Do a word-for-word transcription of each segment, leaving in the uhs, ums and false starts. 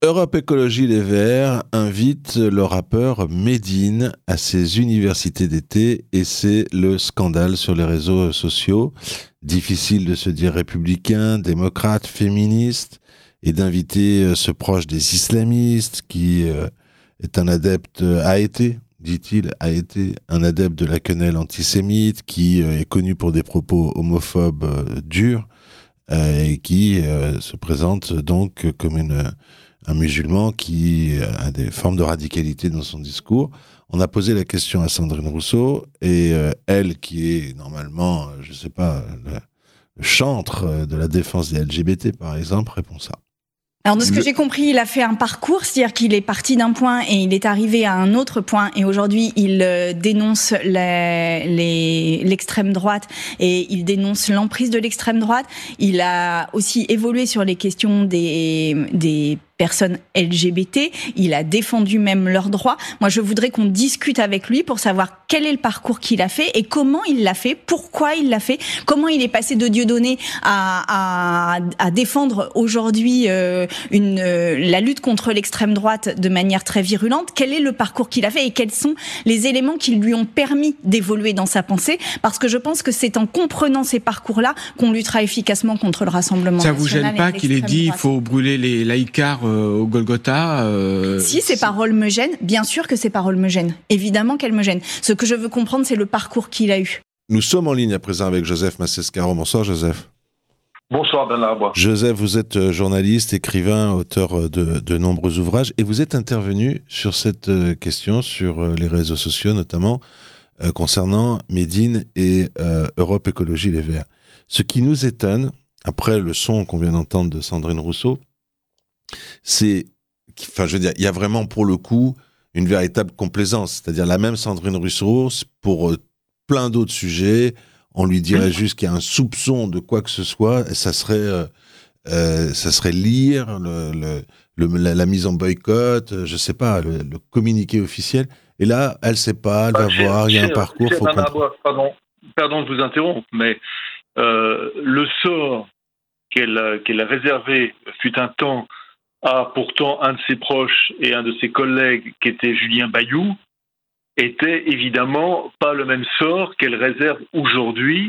Europe Écologie Les Verts invite le rappeur Medine à ses universités d'été et c'est le scandale sur les réseaux sociaux. Difficile de se dire républicain, démocrate, féministe et d'inviter ce proche des islamistes qui est un adepte, a été, dit-il, a été un adepte de la quenelle antisémite, qui est connu pour des propos homophobes durs et qui se présente donc comme une... un musulman qui a des formes de radicalité dans son discours. On a posé la question à Sandrine Rousseau et euh, elle, qui est normalement, je ne sais pas, le, le chantre de la défense des L G B T, par exemple, répond ça. Alors de ce que j'ai compris, il a fait un parcours, c'est-à-dire qu'il est parti d'un point et il est arrivé à un autre point et aujourd'hui il euh, dénonce les, les, l'extrême droite et il dénonce l'emprise de l'extrême droite. Il a aussi évolué sur les questions des, des personnes L G B T, il a défendu même leurs droits. Moi, je voudrais qu'on discute avec lui pour savoir quel est le parcours qu'il a fait et comment il l'a fait, pourquoi il l'a fait, comment il est passé de Dieudonné à, à, à défendre aujourd'hui euh, une, euh, la lutte contre l'extrême droite de manière très virulente. Quel est le parcours qu'il a fait et quels sont les éléments qui lui ont permis d'évoluer dans sa pensée, parce que je pense que c'est en comprenant ces parcours-là qu'on luttera efficacement contre le Rassemblement national. Ça vous gêne pas qu'il ait dit il faut brûler les laïcars au Golgotha euh, Si ces paroles me gênent, bien sûr que ces paroles me gênent. Évidemment qu'elles me gênent. Ce que je veux comprendre, c'est le parcours qu'il a eu. Nous sommes en ligne à présent avec Joseph Massescaron. Bonsoir Joseph. Bonsoir Bernard Bois. Joseph, vous êtes journaliste, écrivain, auteur de, de nombreux ouvrages et vous êtes intervenu sur cette question sur les réseaux sociaux, notamment euh, concernant Medine et euh, Europe Écologie Les Verts. Ce qui nous étonne, après le son qu'on vient d'entendre de Sandrine Rousseau, c'est, enfin, je veux dire, il y a vraiment pour le coup une véritable complaisance. C'est-à-dire la même Sandrine Rousseau, pour euh, plein d'autres sujets, on lui dirait juste qu'il y a un soupçon de quoi que ce soit, et ça serait, euh, euh, ça serait lire le, le, le, la, la mise en boycott, je sais pas, le, le communiqué officiel. Et là, elle sait pas, elle va cher, voir, il y a un cher, parcours. Cher faut Bois, pardon, pardon de vous interrompre, mais euh, le sort qu'elle, qu'elle a réservé fut un temps à pourtant un de ses proches et un de ses collègues qui était Julien Bayou, était évidemment pas le même sort qu'elle réserve aujourd'hui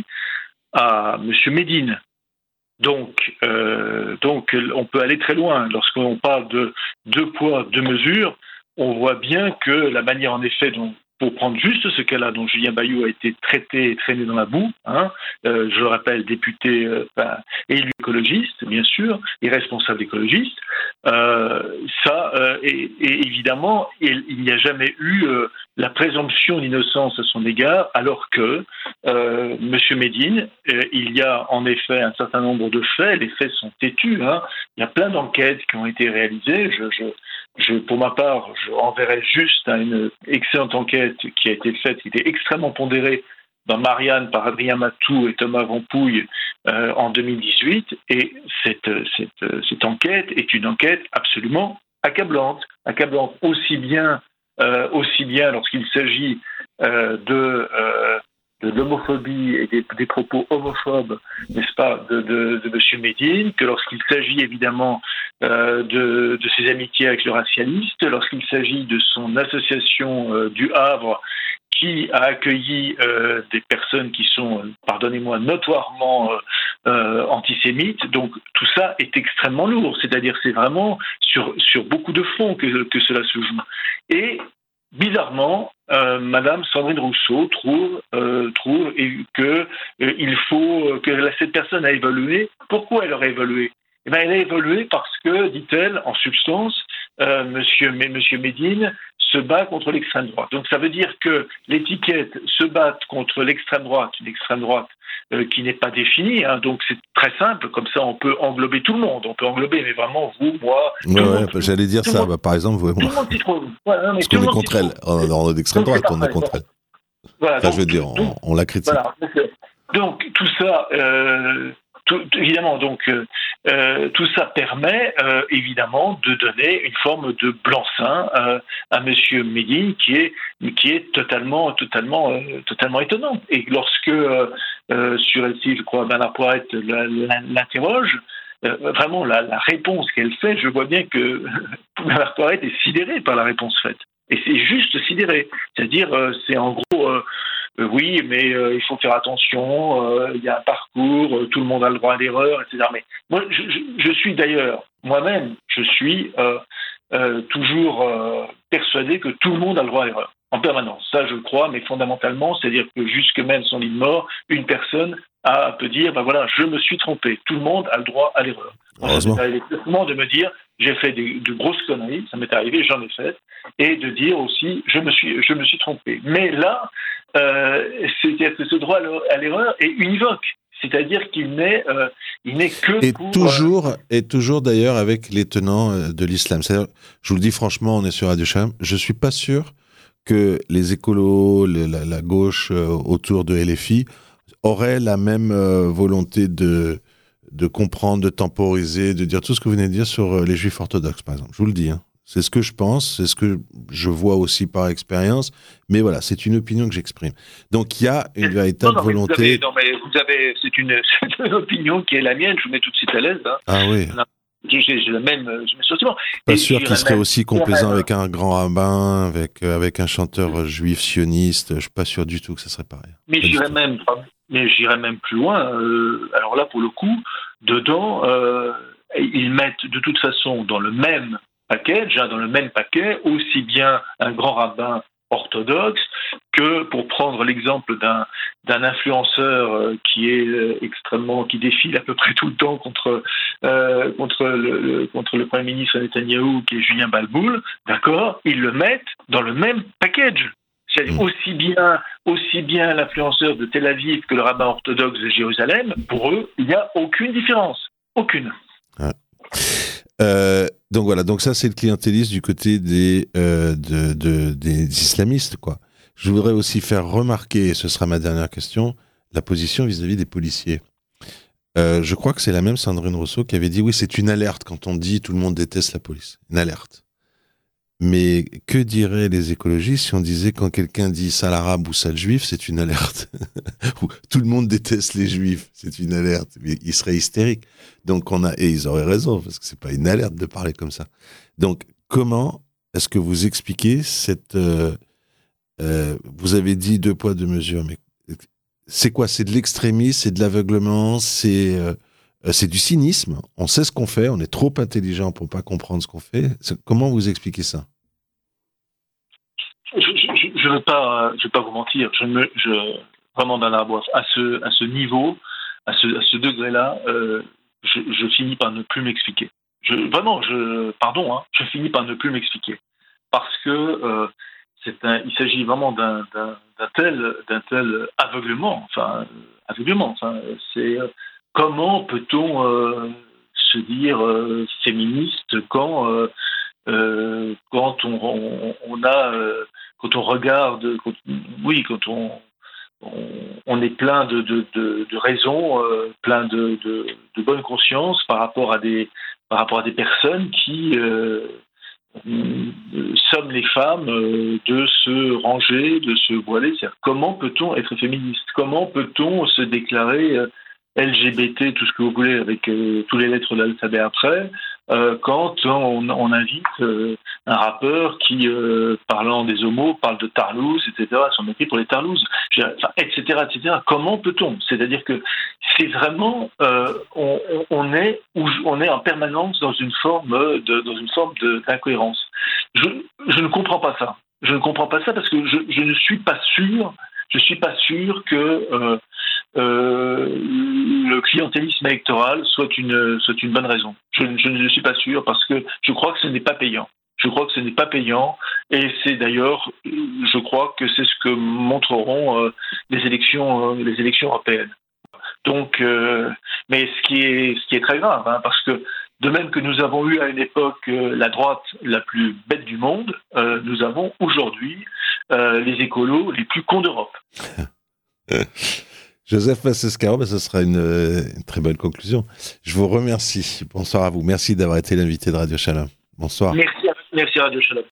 à M. Medine. Donc, euh, donc, on peut aller très loin. Lorsqu'on parle de deux poids, deux mesures, on voit bien que la manière en effet dont, pour prendre juste ce cas-là, dont Julien Bayou a été traité et traîné dans la boue, hein, euh, je le rappelle, député euh, ben, élu écologiste, bien sûr, et responsable écologiste, euh, ça, euh, et, et évidemment, il, il n'y a jamais eu euh, la présomption d'innocence à son égard, alors que euh, M. Medine, euh, il y a en effet un certain nombre de faits, les faits sont têtus, hein, il y a plein d'enquêtes qui ont été réalisées, je... je Je, pour ma part, je renverrai juste à une excellente enquête qui a été faite, qui était extrêmement pondérée dans Marianne par Adrien Matou et Thomas Vampouille euh, en deux mille dix-huit. Et cette, cette, cette enquête est une enquête absolument accablante, accablante aussi bien, euh, aussi bien lorsqu'il s'agit euh, de... Euh, de l'homophobie et des, des propos homophobes, n'est-ce pas, de, de, de M. Medine, que lorsqu'il s'agit évidemment euh, de, de ses amitiés avec le racialiste, lorsqu'il s'agit de son association euh, du Havre, qui a accueilli euh, des personnes qui sont, euh, pardonnez-moi, notoirement euh, euh, antisémites. Donc tout ça est extrêmement lourd, c'est-à-dire c'est vraiment sur, sur beaucoup de fronts que, que cela se joue. Et bizarrement, euh, Madame Sandrine Rousseau trouve, euh, trouve que euh, il faut que cette personne a évolué. Pourquoi elle aurait évolué ? Eh bien, elle a évolué parce que, dit-elle, en substance, euh, Monsieur, Monsieur Medine se bat contre l'extrême droite. Donc, ça veut dire que l'étiquette se bat contre l'extrême droite, une extrême droite euh, qui n'est pas définie. Hein, donc, c'est très simple. Comme ça, on peut englober tout le monde. On peut englober, mais vraiment vous, moi. Ouais, ouais, monde, j'allais dire ça. Bah, par exemple, vous et moi. Tout le monde s'y trouve. Ouais, non, mais parce qu'on est contre elle. En, en extrême droite, on est contre elle. Voilà, enfin, donc, je veux dire, on, donc, on la critique. Voilà, donc, tout ça. Euh, Tout, évidemment, donc euh, tout ça permet euh, évidemment de donner une forme de blanc-seing euh, à Monsieur Medine qui est qui est totalement totalement euh, totalement étonnant. Et lorsque euh, euh, sur L C I, je crois, Bernard Poirette l'interroge, euh, vraiment la, la réponse qu'elle fait, je vois bien que Mme Poiret est sidérée par la réponse faite. Et c'est juste sidéré. C'est-à-dire, euh, c'est en gros, euh, euh, oui, mais euh, il faut faire attention, il euh, y a un parcours, euh, tout le monde a le droit à l'erreur, et cetera. Mais moi, je, je, je suis d'ailleurs, moi-même, je suis euh, euh, toujours euh, persuadé que tout le monde a le droit à l'erreur, en permanence. Ça, je le crois, mais fondamentalement, c'est-à-dire que jusque même son lit de mort, une personne a, peut dire, ben voilà, je me suis trompé. Tout le monde a le droit à l'erreur. Heureusement. Ça m'est arrivé de me dire, j'ai fait des, de grosses conneries, ça m'est arrivé, j'en ai fait, et de dire aussi, je me suis, je me suis trompé. Mais là, euh, c'est-à-dire que ce droit à l'erreur est univoque. C'est-à-dire qu'il n'est, euh, il n'est que et pour... Toujours, euh... Et toujours d'ailleurs avec les tenants de l'islam. C'est-à-dire, je vous le dis franchement, on est sur Radio Shalom, je ne suis pas sûr que les écolos, les, la, la gauche euh, autour de L F I auraient la même euh, volonté de, de comprendre, de temporiser, de dire tout ce que vous venez de dire sur euh, les juifs orthodoxes, par exemple. Je vous le dis, hein. C'est ce que je pense, c'est ce que je vois aussi par expérience, mais voilà, c'est une opinion que j'exprime. Donc il y a une véritable non, non, volonté... Vous avez, non mais vous avez, c'est une, c'est une opinion qui est la mienne, je vous mets tout de suite à l'aise. Hein. Ah oui. J'ai, j'ai la même, je mets sentiment. Pas sûr qu'il serait même, aussi complaisant avec un grand rabbin, avec, avec un chanteur juif sioniste, je suis pas sûr du tout que ça serait pareil. Mais pas j'irais même, mais j'irais même plus loin, euh, alors là pour le coup, dedans, euh, ils mettent de toute façon dans le même package, hein, dans le même paquet, aussi bien un grand rabbin orthodoxe que, pour prendre l'exemple d'un, d'un influenceur euh, qui est euh, extrêmement, qui défile à peu près tout le temps contre, euh, contre, le, le, contre le Premier ministre Netanyahou, qui est Julien Balboul, d'accord, ils le mettent dans le même package. C'est aussi bien, aussi bien l'influenceur de Tel Aviv que le rabbin orthodoxe de Jérusalem, pour eux, il n'y a aucune différence. Aucune. Ouais. Euh, donc voilà, donc ça c'est le clientélisme du côté des, euh, de, de, des islamistes, quoi. Je voudrais aussi faire remarquer, et ce sera ma dernière question, la position vis-à-vis des policiers. Euh, je crois que c'est la même Sandrine Rousseau qui avait dit oui, c'est une alerte quand on dit tout le monde déteste la police, une alerte. Mais que diraient les écologistes si on disait quand quelqu'un dit sale arabe ou sale juif, c'est une alerte. Tout le monde déteste les juifs, c'est une alerte. Mais ils seraient hystériques. Donc on a, et ils auraient raison, parce que c'est pas une alerte de parler comme ça. Donc comment est-ce que vous expliquez cette... Euh, euh, vous avez dit deux poids, deux mesures, mais c'est quoi? C'est de l'extrémisme, c'est de l'aveuglement, c'est... Euh, c'est du cynisme. On sait ce qu'on fait, on est trop intelligent pour pas comprendre ce qu'on fait. Comment vous expliquez ça? Je ne vais pas, je vais pas vous mentir. Je me, je, vraiment dans la boîte, à ce, à ce niveau, à ce, à ce degré-là, euh, je, je finis par ne plus m'expliquer. Je, vraiment, je, pardon, hein, je finis par ne plus m'expliquer parce que euh, c'est un, il s'agit vraiment d'un, d'un, d'un tel, d'un tel aveuglement. Enfin, aveuglement. Enfin, c'est comment peut-on euh, se dire euh, féministe quand, euh, euh, quand on, on, on a, euh, quand on regarde, quand, oui, quand on, on, on est plein de, de, de, de raisons, euh, plein de, de, de bonne conscience par rapport à des, par rapport à des personnes qui euh, sommes les femmes euh, de se ranger, de se voiler. C'est-à-dire, comment peut-on être féministe? Comment peut-on se déclarer euh, L G B T, tout ce que vous voulez, avec euh, tous les lettres de l'alphabet après, euh, quand on, on invite euh, un rappeur qui, euh, parlant des homos, parle de tarlouse, et cetera, son métier pour les tarlouses, enfin, et cetera, et cetera. Comment peut-on? C'est-à-dire que c'est vraiment, euh, on, on est, on est en permanence dans une forme de, dans une forme de, d'incohérence. Je, je ne comprends pas ça. Je ne comprends pas ça parce que je, je ne suis pas sûr. Je suis pas sûr que euh, euh, le clientélisme électoral soit une soit une bonne raison. Je, je ne suis pas sûr parce que je crois que ce n'est pas payant. Je crois que ce n'est pas payant et c'est d'ailleurs, je crois que c'est ce que montreront euh, les élections euh, les élections européennes. Donc, euh, mais ce qui est ce qui est très grave, hein, parce que de même que nous avons eu à une époque euh, la droite la plus bête du monde, euh, nous avons aujourd'hui euh, les écolos les plus cons d'Europe. Joseph Massescaron, ben ce sera une, une très bonne conclusion. Je vous remercie. Bonsoir à vous. Merci d'avoir été l'invité de Radio Shalom. Bonsoir. Merci à, merci à Radio Shalom.